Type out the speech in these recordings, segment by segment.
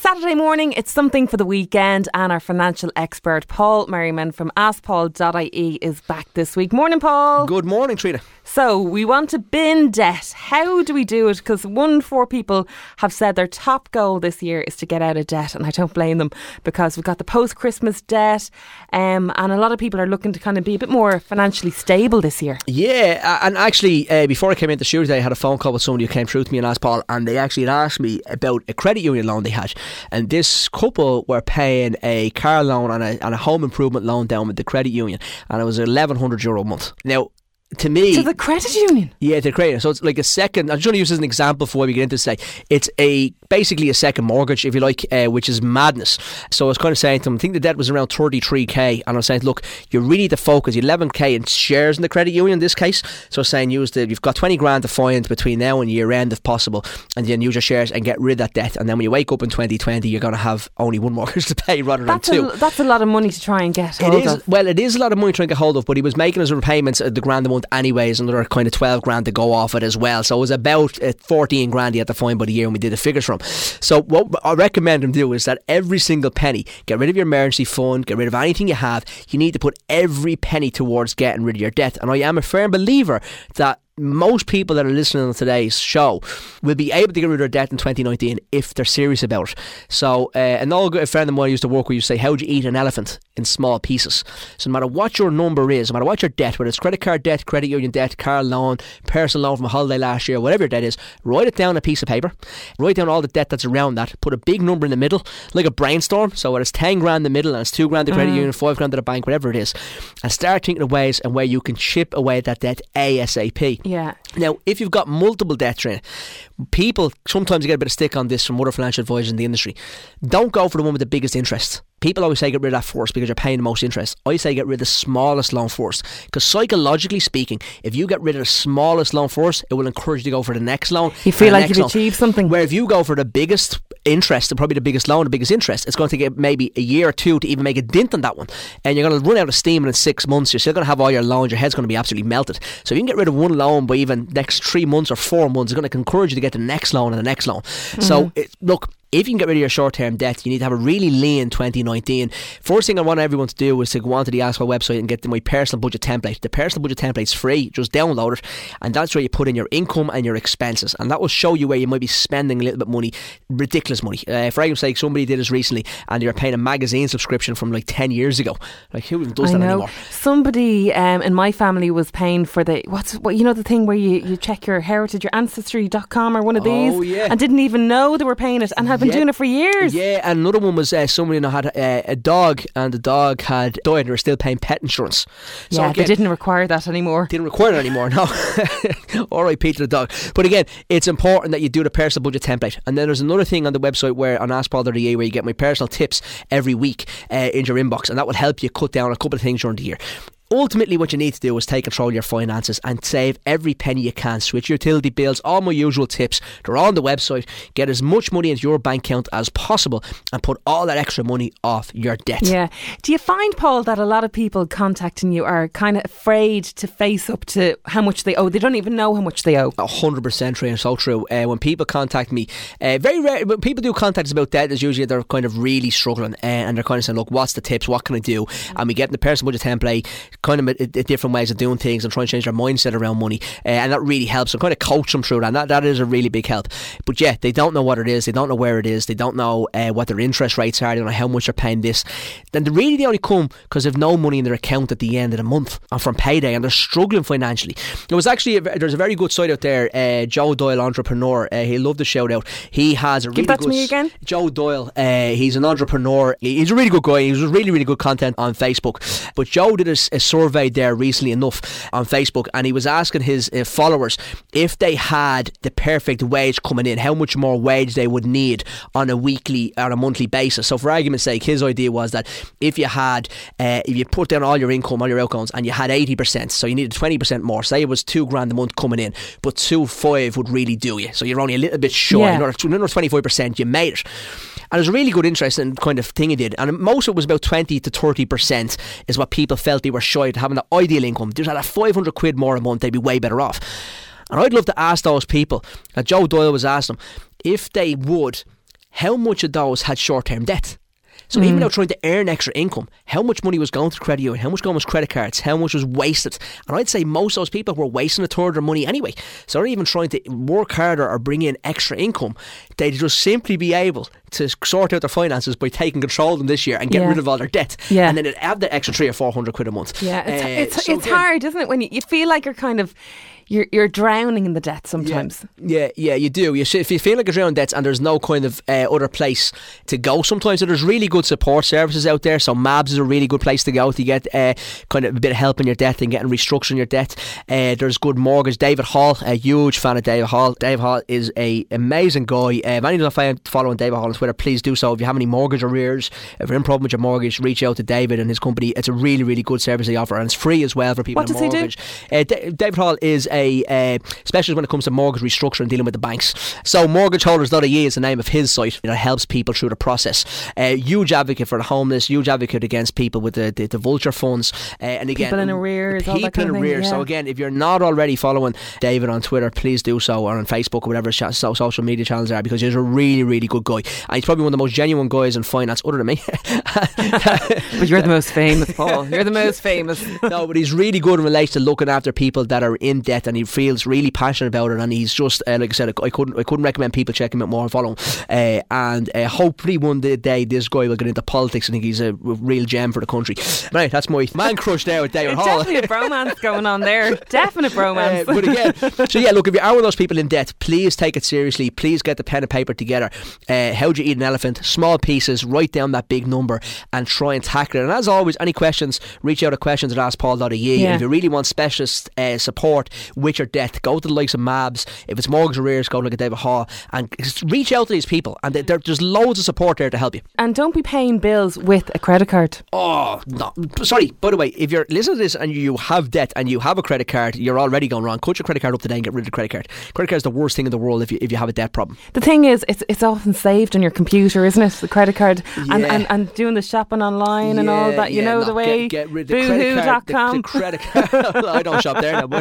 Saturday morning, it's something for the weekend, and our financial expert Paul Merriman from AskPaul.ie is back this week. Morning, Paul. Good morning, Trina. So, we want to bin debt. How do we do it? Because 1 in 4 people have said their top goal this year is to get out of debt, and I don't blame them, because we've got the post-Christmas debt, and a lot of people are looking to kind of be a bit more financially stable this year. Yeah, and actually, before I came into the studio today, I had a phone call with somebody who came through to me and asked Paul, and they actually had asked me about a credit union loan they had, and this couple were paying a car loan and a home improvement loan down with the credit union, and it was €1,100 a month. Now, to me, to the credit union? Yeah, to the credit union. So it's like a second, I'm just going to use this as an example before we get into this today. It's basically a second mortgage, if you like, which is madness. So I was kind of saying to them, I think the debt was around 33k, and I was saying, look, you really need to focus. You 11k in shares in the credit union in this case. So I was saying, you've got 20 grand to find between now and year end if possible, and then use your shares and get rid of that debt. And then when you wake up in 2020, you're going to have only 1 mortgage to pay rather than 2. That's a lot of money to try and get hold of. Well, it is a lot of money to try and get hold of, but he was making his repayments at the grand a month anyways, another kind of 12 grand to go off it as well. So it was about 14 grand he had to find by the year when we did the figures from. So what I recommend him do is that every single penny, get rid of your emergency fund, get rid of anything you have. You need to put every penny towards getting rid of your debt. And I am a firm believer that most people that are listening to today's show will be able to get rid of their debt in 2019 if they're serious about it. So an old friend of mine I used to work with used to say, how do you eat an elephant? In small pieces. So no matter what your number is, no matter what your debt, whether it's credit card debt, credit union debt, car loan, personal loan from a holiday last year, whatever your debt is, write it down on a piece of paper, write down all the debt that's around that, put a big number in the middle, like a brainstorm. So whether it's 10 grand in the middle and it's 2 grand to credit union, 5 grand to the bank, whatever it is, and start thinking of ways and where you can chip away at that debt ASAP. Yeah. Now, if you've got multiple debt, Trina, people sometimes get a bit of stick on this from other financial advisors in the industry. Don't go for the one with the biggest interest. People always say get rid of that first because you're paying the most interest. I say get rid of the smallest loan first, because psychologically speaking, if you get rid of the smallest loan first, it will encourage you to go for the next loan. You feel like you've achieved something. Where if you go for the biggest interest and probably the biggest loan, the biggest interest, it's going to take maybe a year or 2 to even make a dent on that one, and you're going to run out of steam in 6 months. You're still going to have all your loans, your head's going to be absolutely melted. So if you can get rid of one loan by even next 3 months or 4 months, it's going to encourage you to get the next loan and the next loan. So look, if you can get rid of your short-term debt, you need to have a really lean 2019. First thing I want everyone to do is to go onto the AskPaul website and get my personal budget template. The personal budget template's free. Just download it, and that's where you put in your income and your expenses, and that will show you where you might be spending a little bit money, ridiculous money. For argument's sake, somebody did this recently, and you're paying a magazine subscription from like 10 years ago. Like, who does that anymore? Somebody in my family was paying for the the thing where you check your heritage, your ancestry.com or one of these, and didn't even know they were paying it, and have been doing it for years. Yeah, and another one was somebody who had a dog, and the dog had died, and they were still paying pet insurance. So again, they didn't require that anymore. Didn't require it anymore, no. R.I.P. to the dog. But again, it's important that you do the personal budget template. And then there's another thing on the website where on AskPaul.ie where you get my personal tips every week in your inbox, and that will help you cut down a couple of things during the year. Ultimately, what you need to do is take control of your finances and save every penny you can. Switch your utility bills, all my usual tips. They're on the website. Get as much money into your bank account as possible and put all that extra money off your debt. Yeah. Do you find, Paul, that a lot of people contacting you are kind of afraid to face up to how much they owe? They don't even know how much they owe. 100%, Trina, so true. When people contact me, very rare, when people do contact us about debt, is usually they're kind of really struggling, and they're kind of saying, look, what's the tips? What can I do? And we get in the personal budget template, kind of different ways of doing things and trying to change their mindset around money, and that really helps. So kind of coach them through that, and that is a really big help. But yeah, they don't know what it is, they don't know where it is, they don't know what their interest rates are, they don't know how much they're paying this. Then they only come because they've no money in their account at the end of the month and from payday, and they're struggling financially. There was actually there's a very good site out there, Joe Doyle Entrepreneur. He'll love the shout out. He has a really Give that good to me again. Joe Doyle, he's an entrepreneur. He's a really good guy. He's really, really good content on Facebook. But Joe did a survey there recently enough on Facebook, and he was asking his followers if they had the perfect wage coming in, how much more wage they would need on a weekly or a monthly basis. So for argument's sake, his idea was that if you put down all your income, all your outcomes, and you had 80%, so you needed 20% more, say it was $2,000 a month coming in, but 2.5 would really do you, so you're only a little bit short, another 25%, you made it. And it was a really good, interesting kind of thing he did, and most of it was about 20 to 30% is what people felt they were shy of having the ideal income. Just had a 500 quid more a month, they'd be way better off. And I'd love to ask those people, Joe Doyle was asking them, if they would how much of those had short-term debt. So even though trying to earn extra income, how much money was going to credit union, how much going was credit cards, how much was wasted. And I'd say most of those people were wasting a third of their money anyway. So they're not even trying to work harder or bring in extra income. They'd just simply be able to sort out their finances by taking control of them this year and get rid of all their debt. And then they'd have the extra 300 or 400 quid a month. It's hard, isn't it? When you feel like you're kind of... You're drowning in the debt sometimes. Yeah, you do. If you feel like you're drowning in debts and there's no kind of other place to go sometimes, so there's really good support services out there. So MABS is a really good place to go to get kind of a bit of help in your debt and getting restructuring your debt. There's good mortgage. David Hall, a huge fan of David Hall. David Hall is an amazing guy. If anyone's not following David Hall on Twitter, please do so. If you have any mortgage arrears, if you're in problem with your mortgage, reach out to David and his company. It's a really, really good service they offer, and it's free as well for people. What does he do? David Hall is a specialist when it comes to mortgage restructuring and dealing with the banks. So mortgageholders.ie is the name of his site. It helps people through the process. Huge advocate for the homeless, huge advocate against people with the vulture funds, and again, people in arrears, people all that kind in of arrears. thing, So again, if you're not already following David on Twitter, please do so, or on Facebook or whatever social media channels are, because he's a really, really good guy, and he's probably one of the most genuine guys in finance other than me. But you're the most famous, Paul. You're the most famous. No, but he's really good in relation to looking after people that are in debt, and he feels really passionate about it, and he's just like I said, I couldn't recommend people checking him out more and follow him, and hopefully one day this guy will get into politics. I think he's a real gem for the country. Right, that's my man crush there with David Hall. Definitely a bromance going on there. Definite bromance. But again, so yeah, look, if you are one of those people in debt, please take it seriously. Please get the pen and paper together. How do you eat an elephant? Small pieces, write down that big number and try and tackle it. And as always, any questions, reach out at questions@askpaul.ie. And if you really want specialist support with your debt, go to the likes of MABS. If it's mortgage arrears, go look at David Hall and reach out to these people, and there's loads of support there to help you. And don't be paying bills with a credit card. Oh no, sorry, by the way, if you're listening to this and you have debt and you have a credit card, you're already going wrong. Cut your credit card up today and get rid of the credit card. Credit card is the worst thing in the world if you have a debt problem. The thing is, it's often saved on your computer, isn't it? The credit card, and doing the shopping online and all that, the way. Get rid of the boohoo.com. The credit card. I don't shop there now, but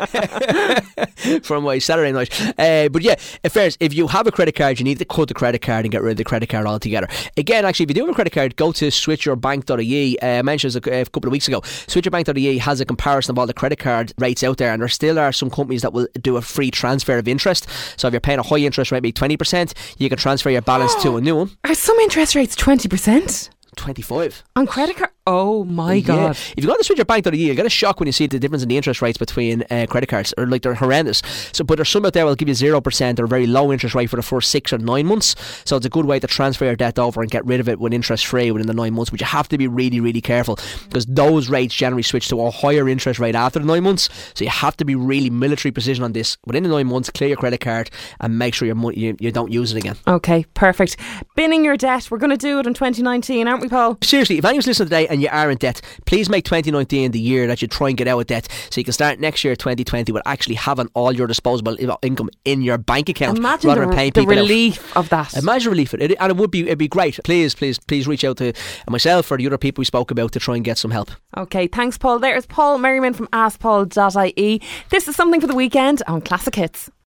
from my Saturday night. But yeah, if you have a credit card, you need to cut the credit card and get rid of the credit card altogether. Again, actually, if you do have a credit card, go to switchyourbank.ie. I mentioned this a couple of weeks ago. Switchyourbank.ie has a comparison of all the credit card rates out there, and there still are some companies that will do a free transfer of interest. So if you're paying a high interest rate, maybe 20%, you can transfer your balance to a new one. Are some interest rates 20%? 25 on credit card. Oh my God. If you go to switchyourbank.ie, you'll get a shock when you see the difference in the interest rates between credit cards, or like they're horrendous. So, but there's some out there will give you 0% or a very low interest rate for the first 6 or 9 months. So it's a good way to transfer your debt over and get rid of it with interest free within the 9 months. But you have to be really, really careful, because those rates generally switch to a higher interest rate after the 9 months. So you have to be really military precision on this. Within the 9 months, clear your credit card and make sure you don't use it again. Okay, perfect. Binning your debt. We're going to do it in 2019, aren't we, Paul? Seriously, if anyone's listening today and you are in debt, please make 2019 the year that you try and get out of debt, so you can start next year 2020 with actually having all your disposable income in your bank account. Imagine rather than paying people relief of that. Imagine relief of it, and it'd be great. Please reach out to myself or the other people we spoke about to try and get some help. Okay, thanks Paul. There's Paul Merriman from askpaul.ie. This is Something for the Weekend on Classic Hits.